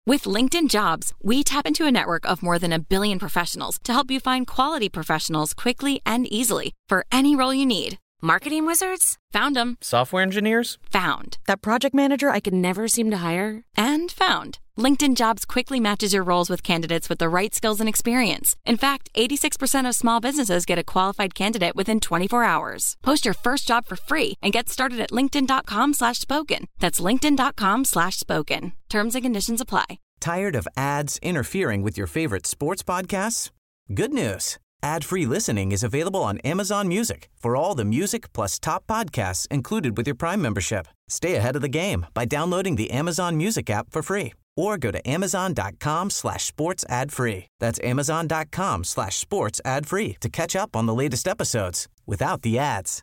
With LinkedIn Jobs, we tap into a network of more than 1 billion professionals to help you find quality professionals quickly and easily for any role you need. Marketing wizards? Found them. Software engineers? Found. That project manager I could never seem to hire? And found. LinkedIn Jobs quickly matches your roles with candidates with the right skills and experience. In fact, 86% of small businesses get a qualified candidate within 24 hours. Post your first job for free and get started at linkedin.com/spoken. That's linkedin.com/spoken. Terms and conditions apply. Tired of ads interfering with your favorite sports podcasts? Good news. Ad-free listening is available on Amazon Music for all the music plus top podcasts included with your Prime membership. Stay ahead of the game by downloading the Amazon Music app for free or go to amazon.com/sports ad free. That's amazon.com/sports ad free to catch up on the latest episodes without the ads.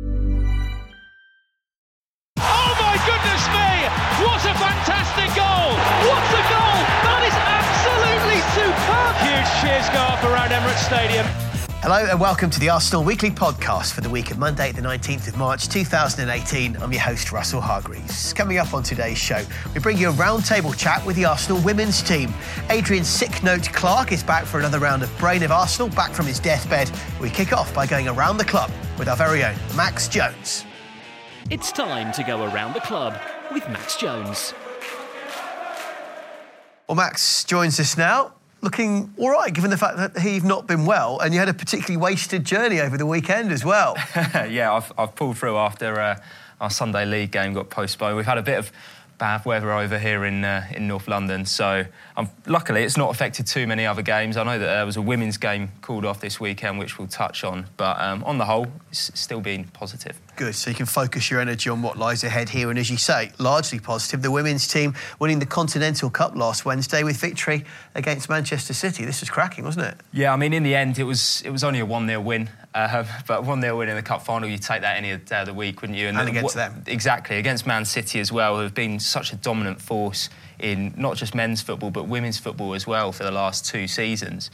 Oh my goodness me! What a fantastic goal! What a goal! That is absolutely superb! Huge cheers go up around Emirates Stadium. Hello and welcome to the Arsenal Weekly Podcast for the week of Monday, the 19th of March 2018. I'm your host, Russell Hargreaves. Coming up on today's show, we bring you a roundtable chat with the Arsenal women's team. Adrian Sick Note Clark is back for another round of Brain of Arsenal, back from his deathbed. We kick off by going around the club with our very own Max Jones. It's time to go around the club with Max Jones. Well, Max joins us now, looking all right, given the fact that he've not been well, and you had a particularly wasted journey over the weekend as well. Yeah, I've pulled through after our Sunday League game got postponed. We've had a bit of bad weather over here in North London, so luckily it's not affected too many other games. I know that there was a women's game called off this weekend, which we'll touch on, but on the whole, it's still been positive. Good, so you can focus your energy on what lies ahead here, and as you say, largely positive. The women's team winning the Continental Cup last Wednesday with victory against Manchester City. This was cracking, wasn't it? Yeah, I mean, in the end, it was only a 1-0 win, but 1-0 win in the cup final, you'd take that any day of the week, wouldn't you? And against them. Exactly, against Man City as well, who have been such a dominant force in not just men's football, but women's football as well for the last 2 seasons.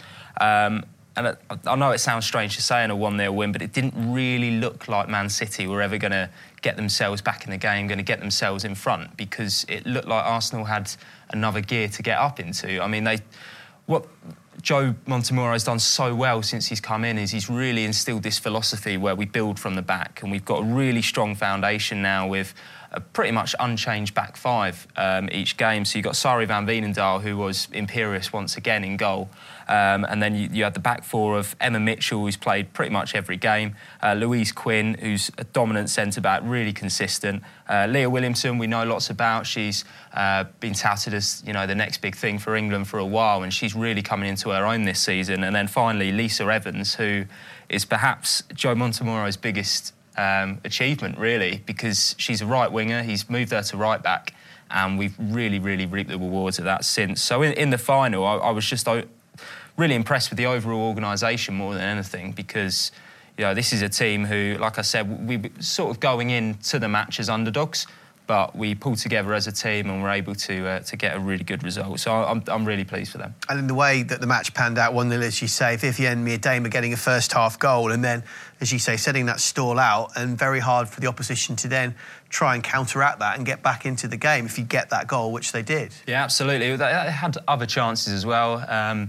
And I know it sounds strange to say in a 1-0 win, but it didn't really look like Man City were ever going to get themselves back in the game, going to get themselves in front, because it looked like Arsenal had another gear to get up into. I mean, what Joe Montemurro has done so well since he's come in is he's really instilled this philosophy where we build from the back, and we've got a really strong foundation now with a pretty much unchanged back five each game. So you've got Sari van Veenendaal, who was imperious once again in goal. And then you had the back four of Emma Mitchell, who's played pretty much every game. Louise Quinn, who's a dominant centre-back, really consistent. Leah Williamson, we know lots about. She's been touted as, you know, the next big thing for England for a while, and she's really coming into her own this season. And then finally, Lisa Evans, who is perhaps Joe Montemurro's biggest achievement, really, because she's a right winger. He's moved her to right back, and we've really, really reaped the rewards of that since. So in the final, I was just really impressed with the overall organisation more than anything, because, you know, this is a team who, like I said, we were sort of going into the match as underdogs, but we pulled together as a team and were able to get a really good result. So I'm really pleased for them. And in the way that the match panned out, 1-0, as you say, Vivienne Miedema getting a first-half goal, and then, as you say, setting that stall out, and very hard for the opposition to then try and counteract that and get back into the game if you get that goal, which they did. Yeah, absolutely. They had other chances as well.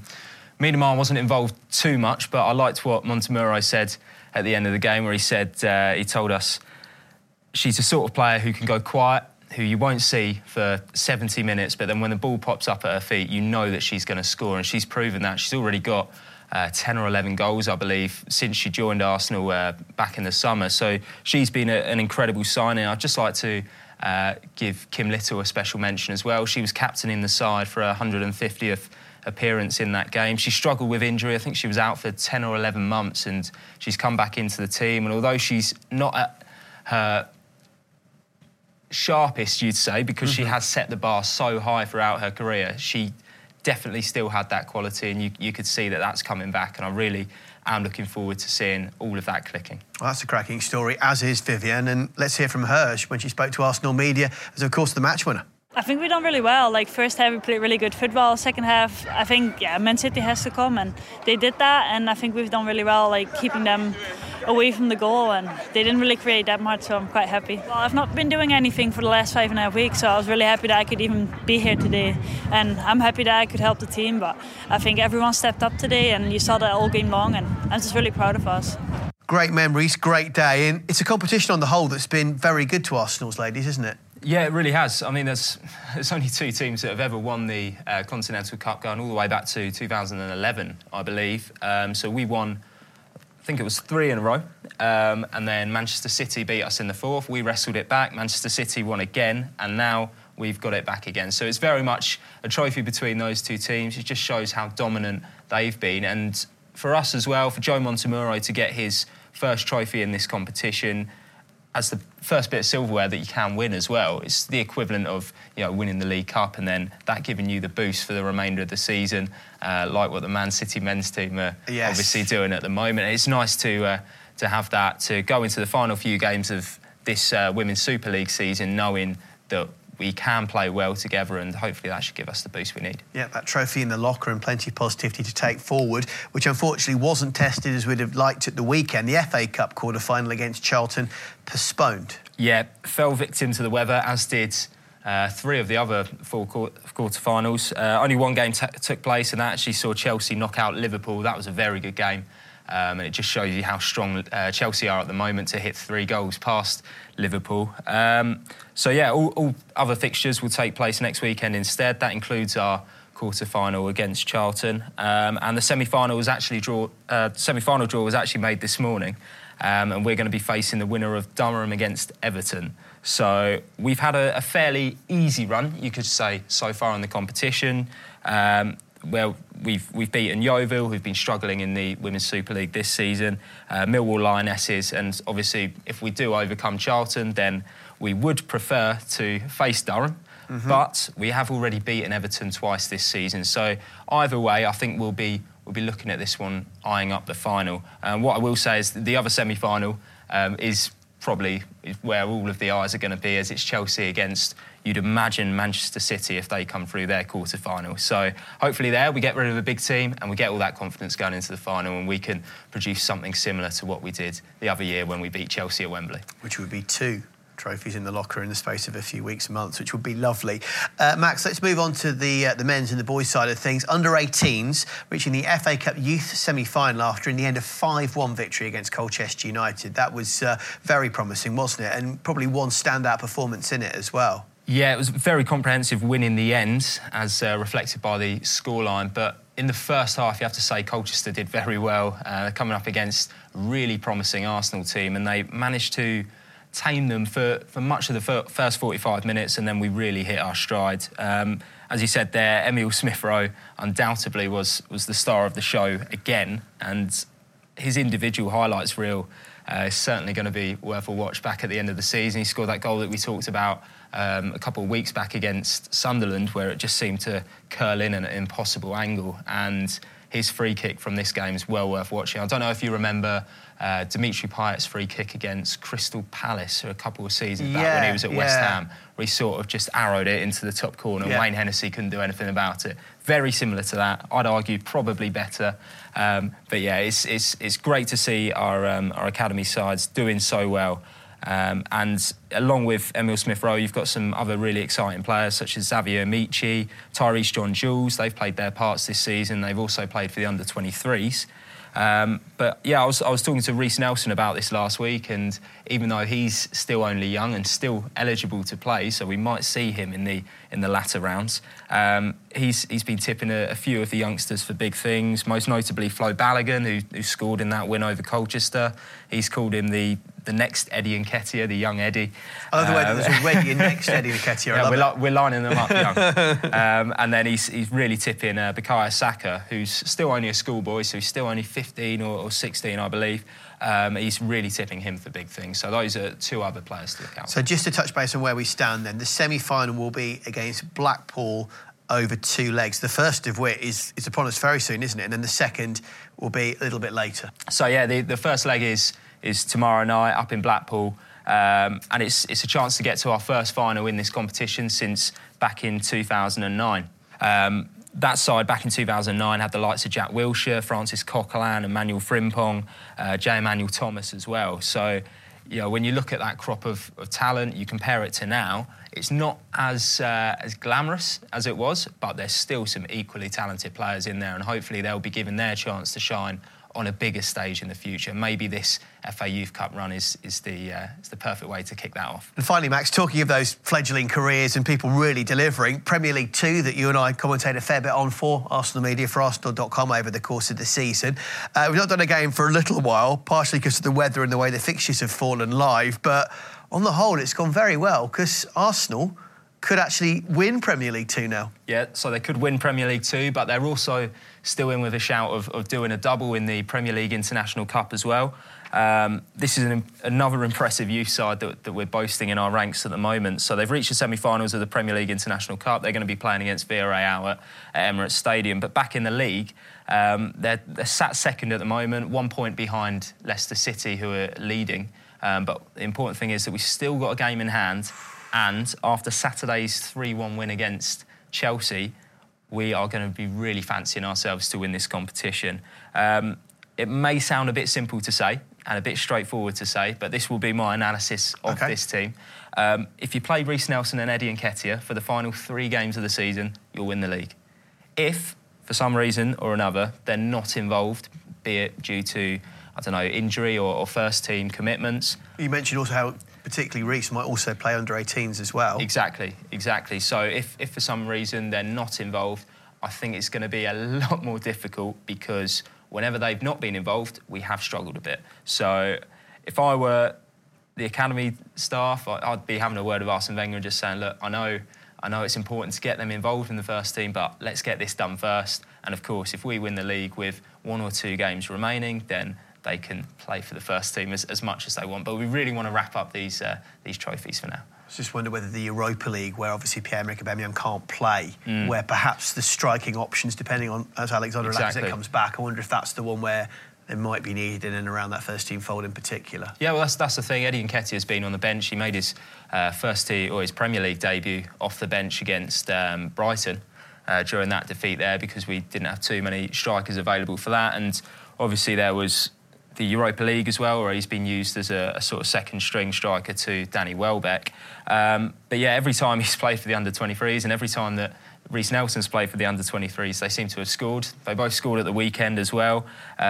Miedema wasn't involved too much, but I liked what Montemurro said at the end of the game, where he said, he told us, she's the sort of player who can go quiet, who you won't see for 70 minutes, but then when the ball pops up at her feet, you know that she's going to score, and she's proven that. She's already got 10 or 11 goals, I believe, since she joined Arsenal back in the summer. So she's been an incredible signing. I'd just like to give Kim Little a special mention as well. She was captaining the side for her 150th appearance in that game. She struggled with injury. I think she was out for 10 or 11 months, and she's come back into the team. And although she's not at her sharpest, you'd say, because she has set the bar so high throughout her career, she definitely still had that quality, and you could see that that's coming back, and I really am looking forward to seeing all of that clicking. Well, that's a cracking story, as is Vivienne, and let's hear from her when she spoke to Arsenal media as, of course, the match winner. I think we've done really well. Like, first half we played really good football. Second half, I think, Man City has to come, and they did that, and I think we've done really well, like keeping them away from the goal, and they didn't really create that much, so I'm quite happy. Well, I've not been doing anything for the last 5.5 weeks, so I was really happy that I could even be here today, and I'm happy that I could help the team, but I think everyone stepped up today, and you saw that all game long, and I'm just really proud of us. Great memories, great day, and it's a competition on the whole that's been very good to Arsenal's ladies, isn't it? Yeah, it really has. I mean, there's only 2 teams that have ever won the Continental Cup, going all the way back to 2011, I believe. So we won, I think it was 3 in a row, and then Manchester City beat us in the 4th. We wrestled it back. Manchester City won again, and now we've got it back again. So it's very much a trophy between those 2 teams. It just shows how dominant they've been. And for us as well, for Joe Montemurro to get his first trophy in this competition as the first bit of silverware that you can win as well. It's the equivalent of, you know, winning the League Cup, and then that giving you the boost for the remainder of the season, like what the Man City men's team are obviously doing at the moment. It's nice to have that, to go into the final few games of this Women's Super League season knowing that we can play well together, and hopefully that should give us the boost we need. Yeah, that trophy in the locker and plenty of positivity to take forward, which unfortunately wasn't tested as we'd have liked at the weekend. The FA Cup quarter-final against Charlton postponed. Yeah, fell victim to the weather, as did 3 of the other 4 quarter-finals. Only one game took place, and that actually saw Chelsea knock out Liverpool. That was a very good game. And it just shows you how strong Chelsea are at the moment to hit 3 goals past Liverpool. So yeah, all other fixtures will take place next weekend instead. That includes our quarter-final against Charlton, and the semi-final was actually semi-final draw was actually made this morning, and we're going to be facing the winner of Durham against Everton. So we've had a fairly easy run, you could say, so far in the competition. Well, we've beaten Yeovil, who've been struggling in the Women's Super League this season, Millwall Lionesses, and obviously if we do overcome Charlton, then we would prefer to face Durham. But we have already beaten Everton twice this season, so either way, I think we'll be looking at this one eyeing up the final. What I will say is the other semi-final is probably where all of the eyes are going to be, as it's Chelsea against, you'd imagine, Manchester City if they come through their quarter-final. So hopefully there we get rid of a big team and we get all that confidence going into the final, and we can produce something similar to what we did the other year when we beat Chelsea at Wembley. Which would be 2 trophies in the locker in the space of a few weeks and months, which would be lovely. Max, let's move on to the men's and the boys' side of things. Under-18s reaching the FA Cup Youth semi-final after, in the end, a 5-1 victory against Colchester United. That was very promising, wasn't it? And probably one standout performance in it as well. Yeah, it was a very comprehensive win in the end, as reflected by the scoreline. But in the first half, you have to say Colchester did very well, coming up against a really promising Arsenal team, and they managed to tame them for much of the first 45 minutes, and then we really hit our stride. As you said there, Emile Smith-Rowe undoubtedly was the star of the show again, and his individual highlights reel is certainly going to be worth a watch back at the end of the season. He scored that goal that we talked about a couple of weeks back against Sunderland, where it just seemed to curl in at an impossible angle, his free kick from this game is well worth watching. I don't know if you remember Dimitri Payet's free kick against Crystal Palace a couple of seasons back when he was at West Ham, where he sort of just arrowed it into the top corner. Wayne Hennessy couldn't do anything about it. Very similar to that. I'd argue probably better. But yeah, it's great to see our academy sides doing so well. And along with Emile Smith-Rowe, you've got some other really exciting players such as Xavier Michi, Tyrese John-Jules. They've played their parts this season. They've also played for the under-23s. But yeah, I was talking to Reece Nelson about this last week, and even though he's still only young and still eligible to play, so we might see him in the latter rounds, he's been tipping a few of the youngsters for big things, most notably Flo Balogun, who scored in that win over Colchester. He's called him the next Eddie Nketiah, the young Eddie. I love the way that there's already a next Eddie Nketiah. Yeah, we're lining them up young. And then he's really tipping Bukayo Saka, who's still only a schoolboy, so he's still only 15 or 16, I believe. He's really tipping him for big things. So those are 2 other players to look out for. So just to touch base on where we stand then, the semi-final will be against Blackpool over 2 legs. The first of which is upon us very soon, isn't it? And then the second will be a little bit later. So yeah, the first leg is tomorrow night up in Blackpool, and it's a chance to get to our first final in this competition since back in 2009. that side back in 2009 had the likes of Jack Wilshere, Francis Coquelin, Emmanuel Frimpong, J. Emmanuel Thomas as well. So, when you look at that crop of talent, you compare it to now, it's not as glamorous as it was, but there's still some equally talented players in there, and hopefully they'll be given their chance to shine on a bigger stage in the future. Maybe this FA Youth Cup run is the perfect way to kick that off. And finally, Max, talking of those fledgling careers and people really delivering, Premier League 2 that you and I commentate a fair bit on for Arsenal Media, for Arsenal.com over the course of the season. We've not done a game for a little while, partially because of the weather and the way the fixtures have fallen live, but on the whole, it's gone very well because Arsenal could actually win Premier League 2 now. Yeah, so they could win Premier League 2, but they're also still in with a shout of doing a double in the Premier League International Cup as well. This is another impressive youth side that we're boasting in our ranks at the moment. So they've reached the semi-finals of the Premier League International Cup. They're going to be playing against Villarreal at Emirates Stadium. But back in the league, they're sat second at the moment, 1 point behind Leicester City, who are leading. But the important thing is that we've still got a game in hand. And after Saturday's 3-1 win against Chelsea, we are going to be really fancying ourselves to win this competition. It may sound a bit simple to say and a bit straightforward to say, but this will be my analysis of this team. If you play Reiss Nelson and Eddie Nketiah for the final 3 games of the season, you'll win the league. If, for some reason or another, they're not involved, be it due to, injury or first-team commitments. You mentioned also how particularly Reiss might also play under 18s as well. Exactly. So if for some reason they're not involved, I think it's going to be a lot more difficult because whenever they've not been involved, we have struggled a bit. So if I were the academy staff, I'd be having a word with Arsene Wenger and just saying, look, I know it's important to get them involved in the first team, but let's get this done first. And of course, if we win the league with 1 or 2 games remaining, then they can play for the first team as much as they want. But we really want to wrap up these trophies for now. I just wonder whether the Europa League, where obviously Pierre-Emerick Aubameyang can't play, where perhaps the striking options, depending on as Alexander Lacazette comes back, I wonder if that's the one where they might be needed in and around that first team fold in particular. Yeah, well, that's the thing. Eddie Nketiah has been on the bench. He made his his Premier League debut off the bench against Brighton during that defeat there because we didn't have too many strikers available for that. And obviously there was the Europa League as well, where he's been used as a sort of second-string striker to Danny Welbeck. But yeah, every time he's played for the under-23s and every time that Reiss Nelson's played for the under-23s, they seem to have scored. They both scored at the weekend as well.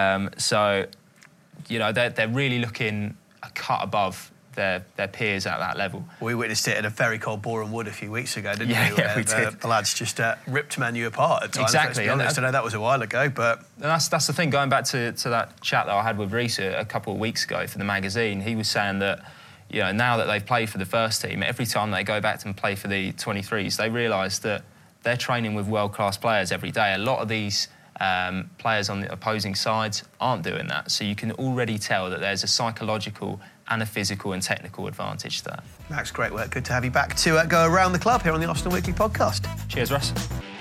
So, they're really looking a cut above their peers at that level. We witnessed it at a very cold Boreham Wood a few weeks ago, didn't we? Yeah, we did. The lads just ripped Man U apart at times. Exactly. I know that was a while ago, but... And that's the thing, going back to that chat that I had with Reiss a couple of weeks ago for the magazine, he was saying that, now that they've played for the first team, every time they go back and play for the 23s, they realise that they're training with world-class players every day. A lot of these players on the opposing sides aren't doing that. So you can already tell that there's a psychological and a physical and technical advantage to that. Max, great work. Good to have you back to go around the club here on the Arsenal Weekly podcast. Cheers, Russ.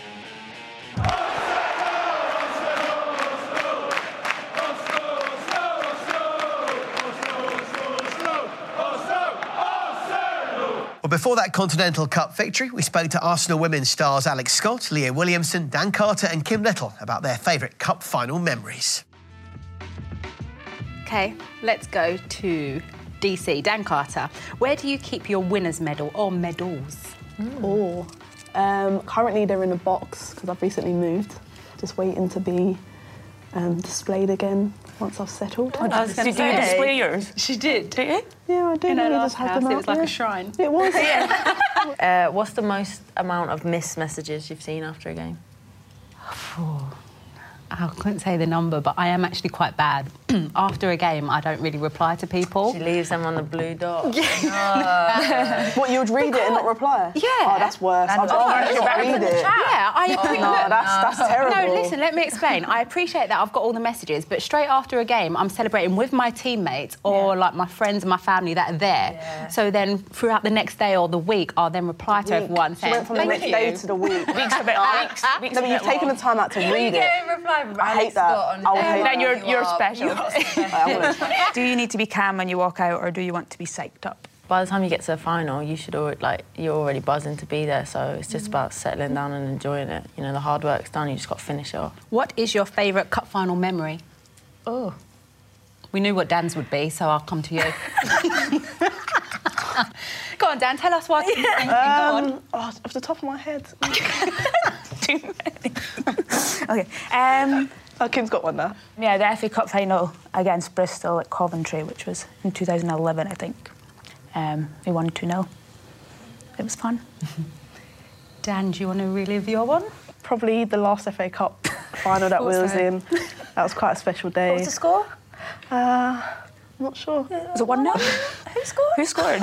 Well, before that Continental Cup victory, we spoke to Arsenal women's stars Alex Scott, Leah Williamson, Dan Carter and Kim Little about their favourite cup final memories. OK, let's go to DC. Dan Carter, where do you keep your winner's medal or medals? Currently they're in a box because I've recently moved. Just waiting to be displayed again once I've settled. Did you display yours? She did. Did you? Yeah, I did. In her We last just had house, them it out was like there. a shrine. It was. What's the most amount of missed messages you've seen after a game? I couldn't say the number, but I am actually quite bad. After a game, I don't really reply to people. She leaves them on the blue dot. What, you would read it and not reply? Yeah. Oh, that's worse. I'd rather not read it. Yeah, I appreciate No, that's terrible. No, listen, let me explain. I appreciate that I've got all the messages, but straight after a game, I'm celebrating with my teammates or like my friends and my family that are there. Yeah. So then throughout the next day or the week, I'll then reply to everyone She saying, went from the next day to the week. Weeks a bit weeks No, but you've taken the time out to read it. I hate that. I would hate Then that. you're special. I would. Do you need to be calm when you walk out, or do you want to be psyched up? by the time you get to the final, you're already buzzing to be there. So it's just about settling down and enjoying it. You know, the hard work's done. You just got to finish it off. What is your favourite cup final memory? Oh, we knew what Dan's would be, so I'll come to you. Go on, Dan. Tell us what you think. Go on. Off the top of my head. Too many. OK. Kim's got one now. Yeah, the FA Cup final against Bristol at Coventry, which was in 2011, I think. We won 2-0. It was fun. Dan, do you want to relive your one? Probably the last FA Cup final that we was in. That was quite a special day. What was the score? I'm not sure. Yeah. Was it 1-0? Who scored? Who scored?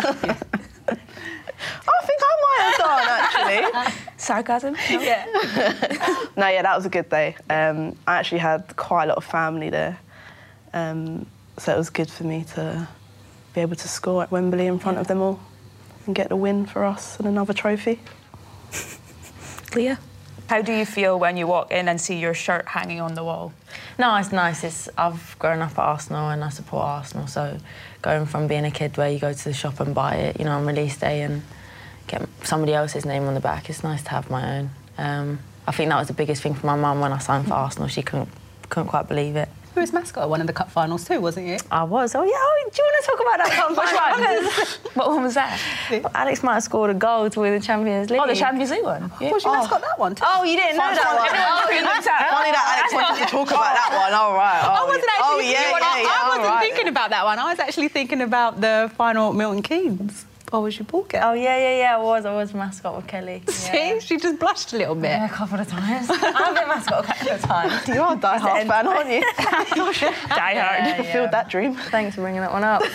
I think I might have done, actually. Sarcasm? No? Yeah. No, yeah, that was a good day. I actually had quite a lot of family there. So it was good for me to be able to score at Wembley in front of them all and get the win for us and another trophy. Leah? How do you feel when you walk in and see your shirt hanging on the wall? No, it's nice. I've grown up at Arsenal and I support Arsenal, so going from being a kid where you go to the shop and buy it, you know, on release day and get somebody else's name on the back, it's nice to have my own. I think that was the biggest thing for my mum when I signed for Arsenal. She couldn't quite believe it. You was mascot at one of the cup finals too, wasn't you? I was. Oh, yeah. Oh, do you want to talk about that cup final? What one was that? Alex might have scored a goal to win the Champions League. Oh, the Champions League one? Yeah. Was you mascot that one too? Oh, you didn't know that one? Funny that Alex wanted to talk about that one. All right. I wasn't actually. I wasn't right. thinking about that one. I was actually thinking about the final at Milton Keynes. Or was you Ballgate? Oh, yeah, I was mascot with Kelly. Yeah. See? She just blushed a little bit. Yeah, a couple of times. I've been mascot a couple of times. You are a die-hard fan, aren't you? Die-hard. Fulfilled that dream. Thanks for bringing that one up.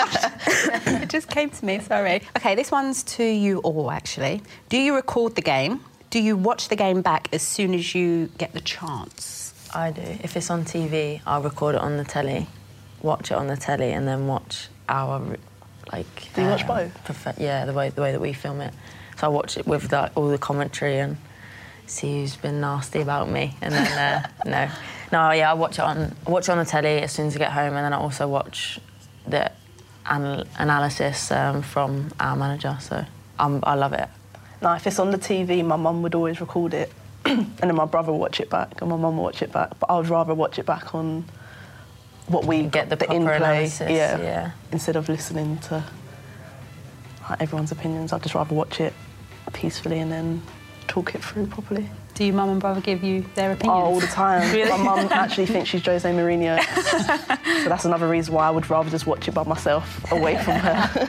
It just came to me, sorry. OK, this one's to you all, actually. Do you record the game? Do you watch the game back as soon as you get the chance? I do. If it's on TV, I'll record it on the telly, watch it on the telly, and then watch our... Do you watch both? The way that we film it. So I watch it with all the commentary and see who's been nasty about me, and then I watch it on the telly as soon as I get home, and then I also watch the analysis from our manager. So I love it. No, if it's on the TV, my mum would always record it, and then my brother would watch it back, and my mum would watch it back. But I would rather watch it back on what we get the proper in-play, analysis, yeah. Instead of listening to everyone's opinions. I'd just rather watch it peacefully and then talk it through properly. Do your mum and brother give you their opinions? Oh, all the time. Really? My mum actually thinks she's Jose Mourinho. So that's another reason why I would rather just watch it by myself, away from her.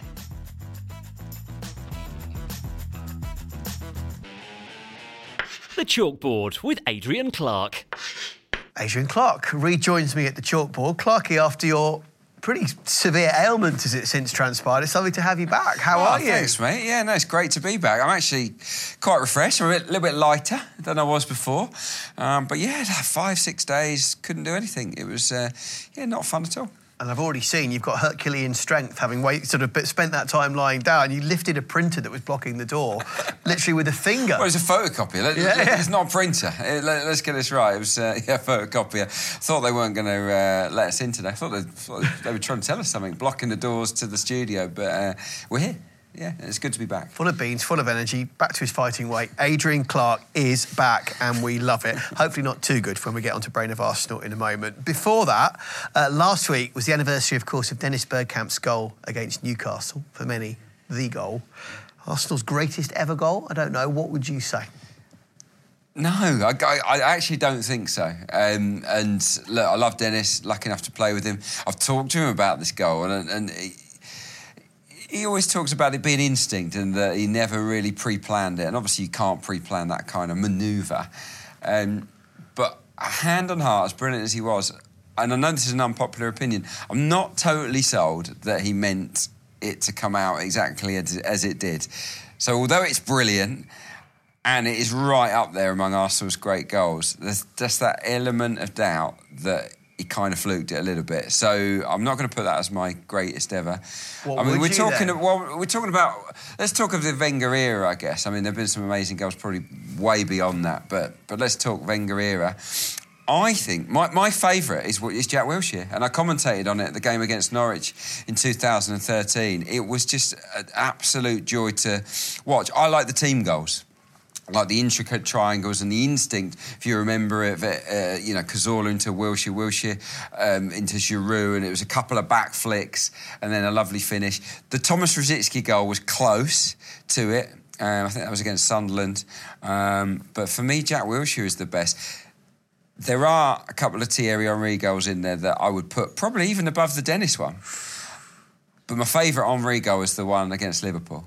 The Chalkboard with Adrian Clark. Adrian Clark rejoins me at the chalkboard. Clarky, after your pretty severe ailment as it since transpired, it's lovely to have you back. How are you? Thanks, mate. Yeah, no, it's great to be back. I'm actually quite refreshed. I'm a little bit lighter than I was before. But yeah, 5-6 days, couldn't do anything. It was, not fun at all. And I've already seen you've got Herculean strength, having spent that time lying down. You lifted a printer that was blocking the door, literally with a finger. Well, it was a photocopier. It's not a printer. Let's get this right. It was a photocopier. Thought they weren't going to let us in today. I thought they were trying to tell us something, blocking the doors to the studio. But we're here. Yeah, it's good to be back. Full of beans, full of energy, back to his fighting weight. Adrian Clark is back, and we love it. Hopefully not too good when we get onto Brain of Arsenal in a moment. Before that, last week was the anniversary, of course, of Dennis Bergkamp's goal against Newcastle. For many, the goal. Arsenal's greatest ever goal? I don't know. What would you say? No, I actually don't think so. And look, I love Dennis, lucky enough to play with him. I've talked to him about this goal, and he always talks about it being instinct and that he never really pre-planned it. And obviously you can't pre-plan that kind of manoeuvre. But hand on heart, as brilliant as he was, and I know this is an unpopular opinion, I'm not totally sold that he meant it to come out exactly as it did. So although it's brilliant and it is right up there among Arsenal's great goals, there's just that element of doubt that he kind of fluked it a little bit. So I'm not going to put that as my greatest ever. We're talking about... Let's talk of the Wenger era, I guess. I mean, there have been some amazing goals probably way beyond that, but let's talk Wenger era. I think my favourite is Jack Wilshere, and I commentated on it at the game against Norwich in 2013. It was just an absolute joy to watch. I like the team goals. Like the intricate triangles and the instinct, if you remember it, Cazorla into Wilshere into Giroud, and it was a couple of back flicks and then a lovely finish. The Thomas Rosicky goal was close to it. I think that was against Sunderland. But for me, Jack Wilshere is the best. There are a couple of Thierry Henry goals in there that I would put probably even above the Dennis one. But my favourite Henry goal is the one against Liverpool.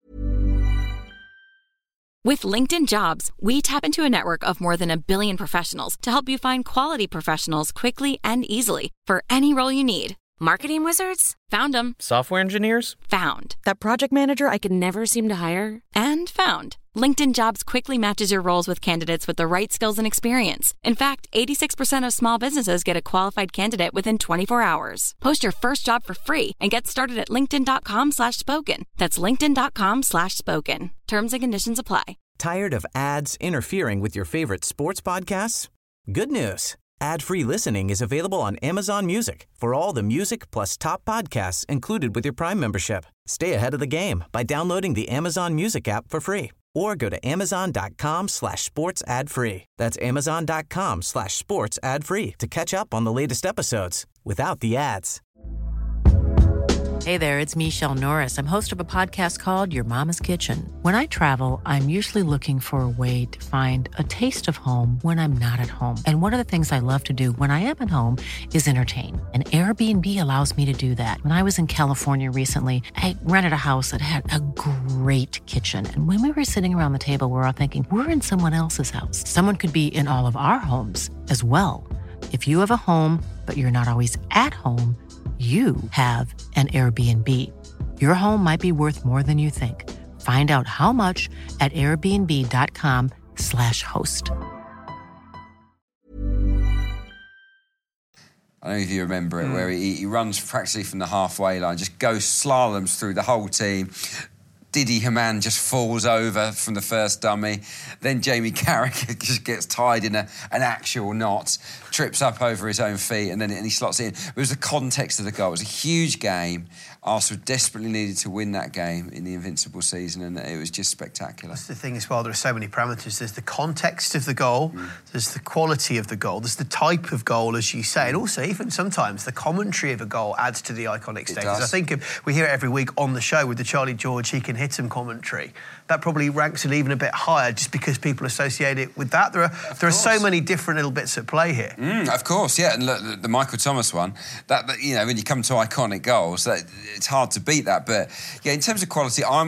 With LinkedIn Jobs, we tap into a network of more than 1 billion professionals to help you find quality professionals quickly and easily for any role you need. Marketing wizards? Found them. Software engineers? Found. That project manager I could never seem to hire? And found. LinkedIn Jobs quickly matches your roles with candidates with the right skills and experience. In fact, 86% of small businesses get a qualified candidate within 24 hours. Post your first job for free and get started at linkedin.com/spoken. That's linkedin.com/spoken. Terms and conditions apply. Tired of ads interfering with your favorite sports podcasts? Good news. Ad-free listening is available on Amazon Music for all the music plus top podcasts included with your Prime membership. Stay ahead of the game by downloading the Amazon Music app for free or go to amazon.com/sports ad free. That's amazon.com/sports ad free to catch up on the latest episodes without the ads. Hey there, it's Michelle Norris. I'm host of a podcast called Your Mama's Kitchen. When I travel, I'm usually looking for a way to find a taste of home when I'm not at home. And one of the things I love to do when I am at home is entertain. And Airbnb allows me to do that. When I was in California recently, I rented a house that had a great kitchen. And when we were sitting around the table, we were all thinking, we're in someone else's house. Someone could be in all of our homes as well. If you have a home, but you're not always at home, you have an Airbnb. Your home might be worth more than you think. Find out how much at airbnb.com/host. I don't know if you remember it, where he runs practically from the halfway line, just goes slaloms through the whole team. Didi Hamann just falls over from the first dummy. Then Jamie Carragher just gets tied in an actual knot, trips up over his own feet, and he slots it in. It was the context of the goal. It was a huge game. Arsenal desperately needed to win that game in the Invincible season, and it was just spectacular. That's the thing as well, there are so many parameters. There's the context of the goal, there's the quality of the goal, there's the type of goal, as you say, and also even sometimes the commentary of a goal adds to the iconic status. I think we hear it every week on the show with the Charlie George, he can hit him commentary. That probably ranks it even a bit higher just because people associate it with that. There are so many different little bits at play here. Of course, yeah. And look, the Michael Thomas one, that when you come to iconic goals, it's hard to beat that. But yeah, in terms of quality, I'm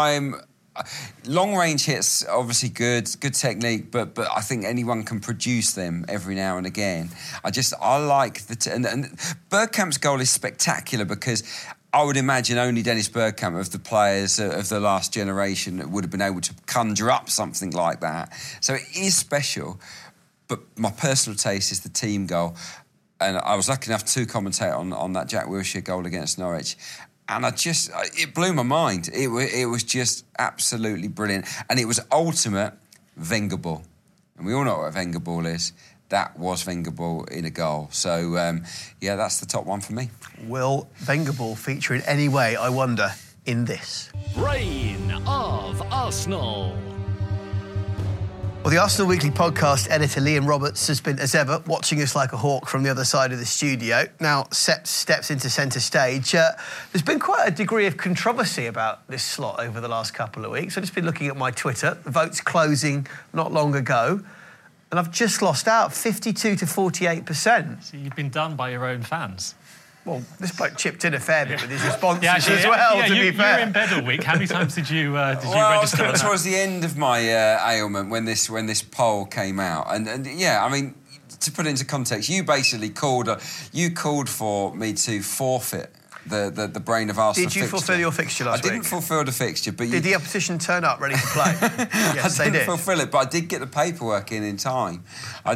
long range hits, obviously good technique, but I think anyone can produce them every now and again. I like and Bergkamp's goal is spectacular because I would imagine only Dennis Bergkamp of the players of the last generation would have been able to conjure up something like that. So it is special, but my personal taste is the team goal. And I was lucky enough to commentate on that Jack Wilshere goal against Norwich. And it blew my mind. It was just absolutely brilliant. And it was ultimate Wenger ball. And we all know what a Wenger ball is. That was Wenger ball in a goal. So, that's the top one for me. Will Wenger ball feature in any way, I wonder, in this? Brain of Arsenal. Well, the Arsenal Weekly podcast editor, Liam Roberts, has been, as ever, watching us like a hawk from the other side of the studio. Now, steps into centre stage. There's been quite a degree of controversy about this slot over the last couple of weeks. I've just been looking at my Twitter. The vote's closing not long ago. And I've just lost out 52 to 48%. So you've been done by your own fans. Well, this bloke chipped in a fair bit with his responses as well, to be fair. You were in bed all week. How many times did you register? I was coming towards the end of my ailment when this poll came out. And I mean, to put it into context, you basically called for me to forfeit the brain of Arsenal. Did you fulfil your fixture last week? I didn't fulfil the fixture, but did the opposition turn up ready to play? Yes, I didn't fulfil it, but I did get the paperwork in time. I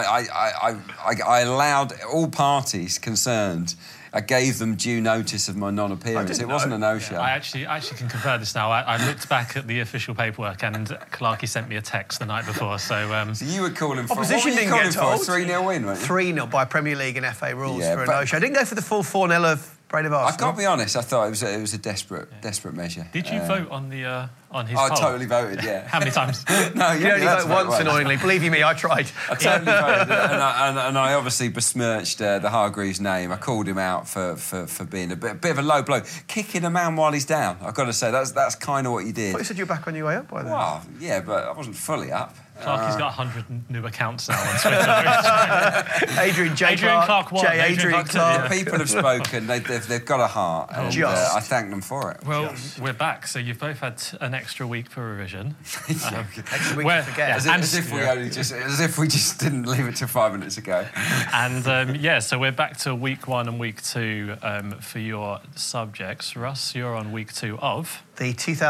allowed all parties concerned. I gave them due notice of my non-appearance. It wasn't a no-show. I actually can confirm this now. I looked back at the official paperwork and Clarkey sent me a text the night before. So you were calling for... Opposition didn't get told. A 3-0 win, weren't you? 3-0 by Premier League and FA rules for a no-show. I didn't go for the full 4-0 of Brain of Arsenal. I've got to be honest, I thought it was a desperate measure. Did you vote on the on his poll? I totally voted, yeah. How many times? No, you only vote once, annoyingly. Believe you me, I tried. I totally voted, and I obviously besmirched the Hargreaves name. I called him out for being a bit of a low blow, kicking a man while he's down. I've got to say that's kind of what you did. I thought you said you were back on your way up by then. Well, yeah, but I wasn't fully up. Clarkey's got 100 new accounts now on Twitter. Adrian Clark 1. Adrian Clark. People have spoken. They've got a heart. And, I thank them for it. Well, we're back. So you've both had an extra week for revision. Extra week to forget. As if we just didn't leave it till 5 minutes ago. And so we're back to week 1 and week 2 for your subjects. Russ, you're on week 2 of the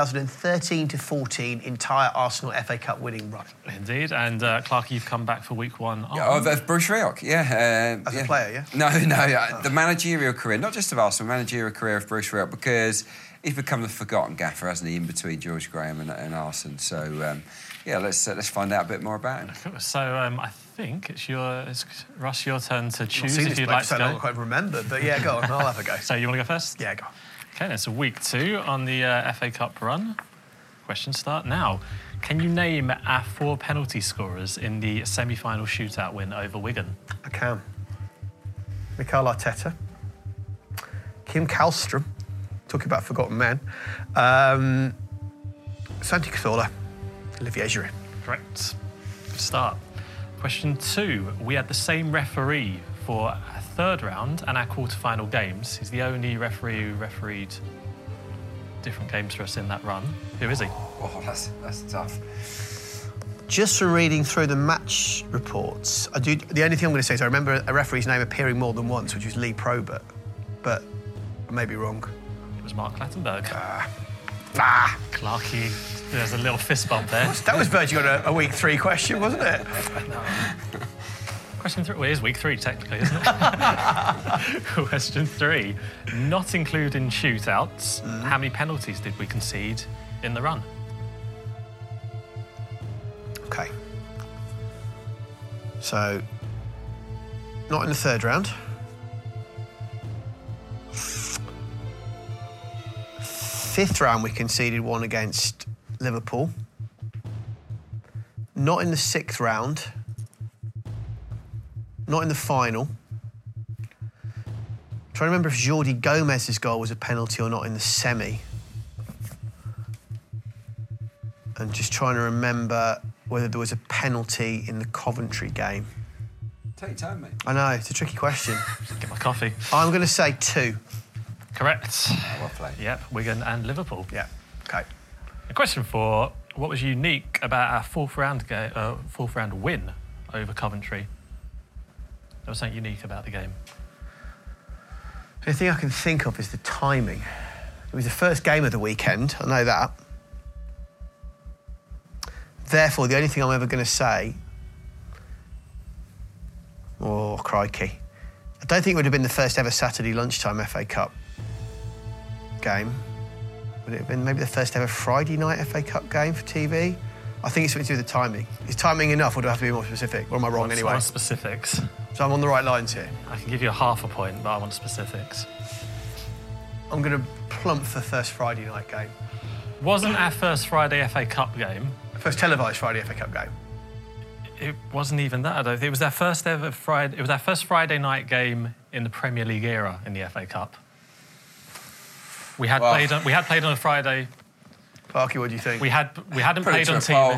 2013-14 entire Arsenal FA Cup winning run. Indeed, and Clarkey, you've come back for week 1. Of Bruce Rioch, yeah. As a player, yeah? No, the managerial career, not just of Arsenal, managerial career of Bruce Rioch, because he's become the forgotten gaffer, hasn't he, in between George Graham and Arsene. So, let's find out a bit more about him. So, I think it's Russ, your turn to choose if you'd like to go. I don't quite remember, but yeah, go on, I'll have a go. So, you want to go first? Yeah, go on. OK, then, so week 2 on the FA Cup run. Questions start now. Can you name our 4 penalty scorers in the semi-final shootout win over Wigan? I can. Mikel Arteta. Kim Kallstrom. Talking about forgotten men. Santi Cazorla. Olivier Giroud. Correct. Good start. Question 2. We had the same referee for our 3rd round and our quarter-final games. He's the only referee who refereed different games for us in that run. Who is he? Oh, that's tough. Just from reading through the match reports, the only thing I'm going to say is I remember a referee's name appearing more than once, which was Lee Probert, but I may be wrong. It was Mark Clattenburg. Clarkey, there's a little fist bump there. That was virtually on a week 3 question, wasn't it? No. Question 3. Well, it is week 3, technically, isn't it? Question 3. Not including shootouts, how many penalties did we concede in the run? OK. So, not in the 3rd round. 5th round, we conceded 1 against Liverpool. Not in the 6th round. Not in the final. I'm trying to remember if Jordi Gomez's goal was a penalty or not in the semi. And just trying to remember whether there was a penalty in the Coventry game. Take your time, mate. I know, it's a tricky question. Get my coffee. I'm going to say 2. Correct. Well played. Yep, Wigan and Liverpool. Yeah, OK. And question 4. What was unique about our 4th round win over Coventry? There was something unique about the game. The thing I can think of is the timing. It was the first game of the weekend, I know that. Therefore, the only thing I'm ever going to say... Oh, crikey. I don't think it would have been the first ever Saturday lunchtime FA Cup game. Would it have been maybe the first ever Friday night FA Cup game for TV? I think it's something to do with the timing. Is timing enough, or do I have to be more specific? Or am I wrong anyway? I want specifics. So I'm on the right lines here? I can give you half a point, but I want specifics. I'm going to plump for the first Friday night game. Wasn't our first Friday FA Cup game? First televised Friday FA Cup game. It wasn't even that, I don't think. It was our first ever Friday. It was our first Friday night game in the Premier League era in the FA Cup. We had played on a Friday. Clarkey, what do you think? We hadn't played on TV.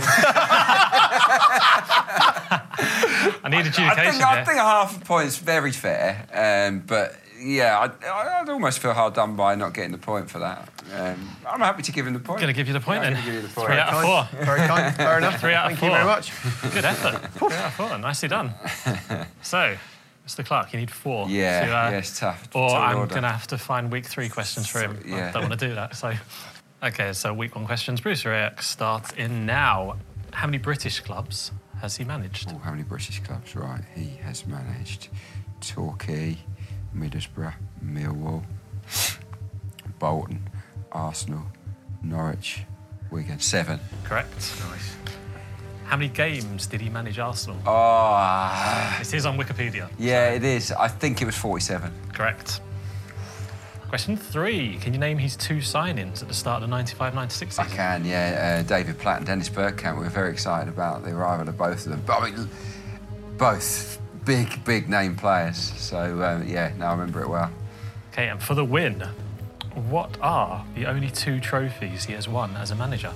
I need adjudication. I think a half a point's very fair, but yeah, I'd almost feel hard done by not getting the point for that. I'm happy to give him the point. Going to give you the point then. 3 out of 4. Very kind. Fair enough. 3 out of 4. Thank you very much. Good effort. 3 out of 4. Nicely done. So, Mr. Clark, you need 4. Yeah, it's tough. Or I'm going to have to find week 3 questions for him. Yeah. I don't want to do that. So, okay, so week 1 questions. Bruce Rayek starts in now. How many British clubs has he managed? How many British clubs? Right, he has managed Torquay, Middlesbrough, Millwall, Bolton, Arsenal, Norwich, Wigan. 7. Correct. Nice. How many games did he manage Arsenal? It is on Wikipedia. Yeah, it is. I think it was 47. Correct. Question 3. Can you name his 2 signings at the start of the 95-96 season? I can, yeah. David Platt and Dennis Bergkamp. We were very excited about the arrival of both of them. But I mean, both big name players. So, I remember it well. Okay, and for the win, what are the only 2 trophies he has won as a manager?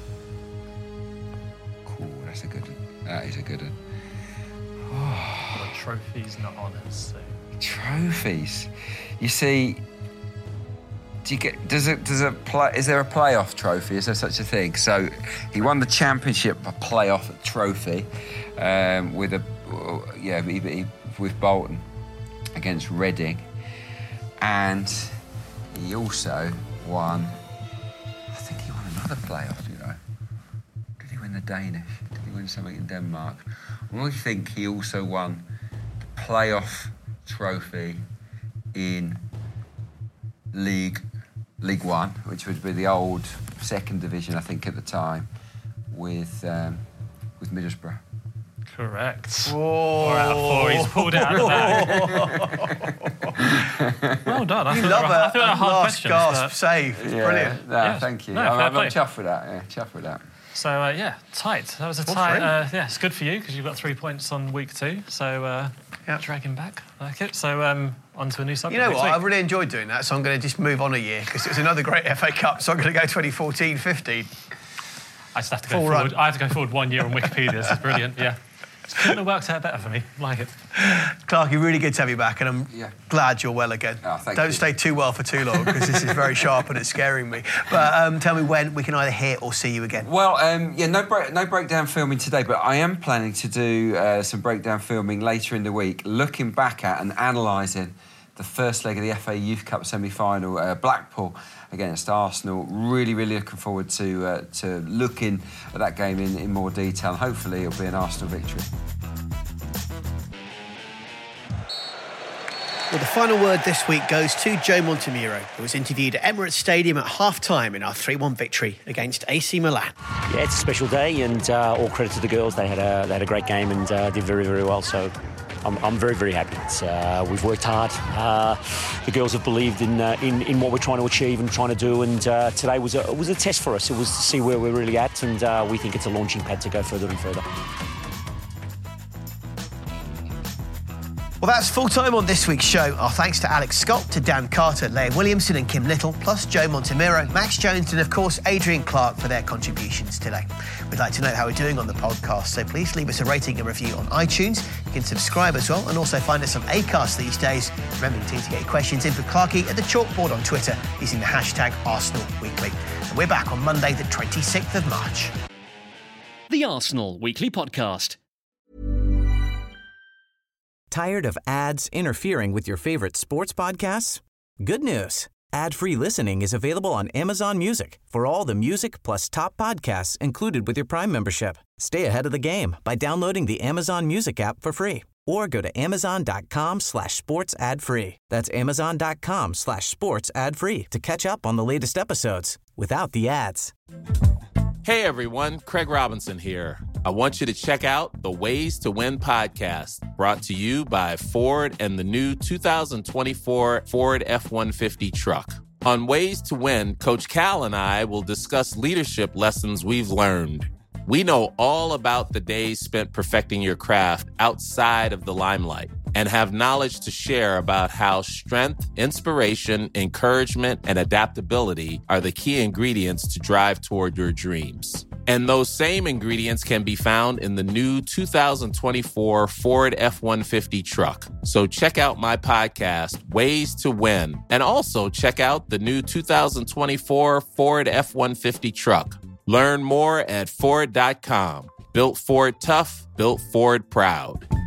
Cool, that's a good one. That is a good one. But trophies, not honours. So. Trophies? You see, is there a playoff trophy? Is there such a thing? So he won the championship playoff trophy with Bolton against Reading, and he also won. I think he won another playoff. Did he win the Danish? Did he win something in Denmark? I think he also won the playoff trophy in League 1, which would be the old 2nd division, I think, at the time, with Middlesbrough. Correct. 4 out of 4. He's pulled it out of that. Well done. I thought they were hard questions. Gasp save. It's brilliant. Thank you. No, I'm chuffed with that. Yeah, chuffed with that. So, tight. That was a tight... it's good for you because you've got 3 points on week 2. So, drag him back. Like it. So, on to a new subject. You know what? I really enjoyed doing that, so I'm going to just move on a year because it was another great FA Cup, so I'm going to go 2014-15. I just have to go forward. I have to go forward 1 year on Wikipedia. This is brilliant, yeah. Couldn't have worked out better for me. Like it. Clarky, really good to have you back, and I'm glad you're well again. Don't stay too well for too long, because this is very sharp and it's scaring me. But tell me when we can either hear or see you again. Well, no breakdown filming today, but I am planning to do some breakdown filming later in the week, looking back at and analysing the first leg of the FA Youth Cup semi-final, Blackpool against Arsenal. Really looking forward to looking at that game in more detail. Hopefully it'll be an Arsenal victory. Well, the final word this week goes to Joe Montemurro, who was interviewed at Emirates Stadium at half-time in our 3-1 victory against AC Milan. Yeah, it's a special day, and all credit to the girls. They had a great game and did very well. So I'm very happy. We've worked hard. The girls have believed in what we're trying to achieve and trying to do. And today was a test for us. It was to see where we're really at, and we think it's a launching pad to go further and further. Well, that's full-time on this week's show. Our thanks to Alex Scott, to Dan Carter, Leah Williamson and Kim Little, plus Joe Montemurro, Max Jones and, of course, Adrian Clark for their contributions today. We'd like to know how we're doing on the podcast, so please leave us a rating and review on iTunes. You can subscribe as well and also find us on Acast these days. Remember to get your questions in for Clarky at the chalkboard on Twitter using the hashtag #ArsenalWeekly. And we're back on Monday, the 26th of March. The Arsenal Weekly Podcast. Tired of ads interfering with your favorite sports podcasts? Good news. Ad-free listening is available on Amazon Music for all the music plus top podcasts included with your Prime membership. Stay ahead of the game by downloading the Amazon Music app for free or go to amazon.com/sports ad free. That's amazon.com/sports ad free to catch up on the latest episodes without the ads. Hey everyone, Craig Robinson here. I want you to check out the Ways to Win podcast, brought to you by Ford and the new 2024 Ford F-150 truck. On Ways to Win, Coach Cal and I will discuss leadership lessons we've learned. We know all about the days spent perfecting your craft outside of the limelight and have knowledge to share about how strength, inspiration, encouragement, and adaptability are the key ingredients to drive toward your dreams. And those same ingredients can be found in the new 2024 Ford F-150 truck. So check out my podcast, Ways to Win, and also check out the new 2024 Ford F-150 truck. Learn more at Ford.com. Built Ford tough, built Ford proud.